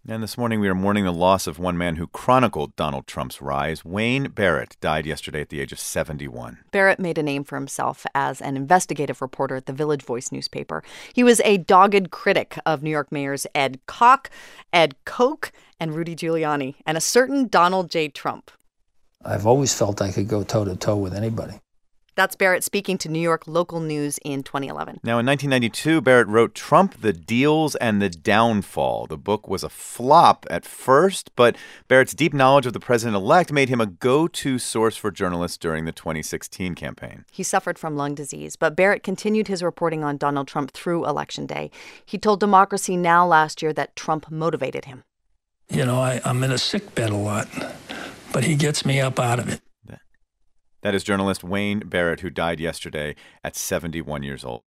And this morning we are mourning the loss of one man who chronicled Donald Trump's rise. Wayne Barrett died yesterday at the age of 71. Barrett made a name for himself as an investigative reporter at the Village Voice newspaper. He was a dogged critic of New York mayors Ed Koch, Ed Koch, and Rudy Giuliani, and a certain Donald J. Trump. I've always felt I could go toe-to-toe with anybody. That's Barrett speaking to New York local news in 2011. Now, in 1992, Barrett wrote Trump, the Deals and the Downfall. The book was a flop at first, but Barrett's deep knowledge of the president-elect made him a go-to source for journalists during the 2016 campaign. He suffered from lung disease, but Barrett continued his reporting on Donald Trump through Election Day. He told Democracy Now! Last year that Trump motivated him. You know, I'm in a sick bed a lot, but he gets me up out of it. That is journalist Wayne Barrett, who died yesterday at 71 years old.